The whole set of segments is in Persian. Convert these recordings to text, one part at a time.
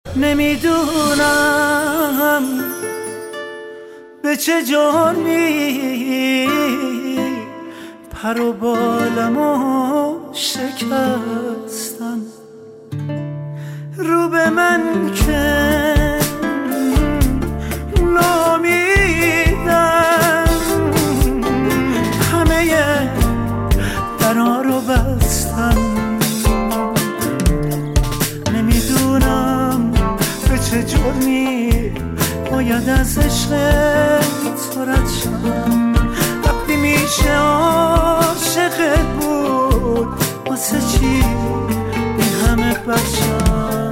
نمیدونم به چه جرمی پر و بالمو شکستن، رو به من که نامیدن، همه درها رو بستن. نمیدونم به چه جرمی باید از عشق تو رد شم، وقتی میشه عاشقت بود واسه چی این همه بخشم.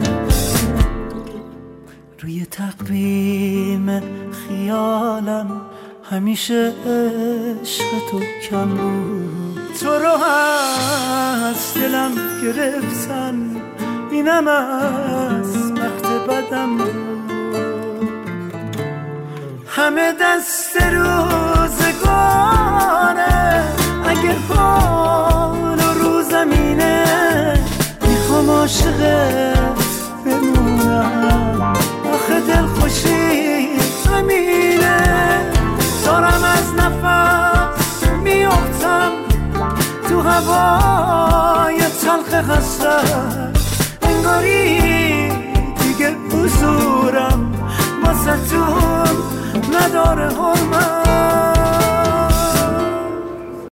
روی تقویم خیالم همیشه عشق تو کم بود، تو رو از دلم گرفتن، اینم از وقت بدم بود. همه دست روزگاره، اگه بال و رو زمینه میخوام عاشقت بمونم. آخه دل خوشی زمینه، دارم از نفس میافتم تو هوای تلخ حسرت.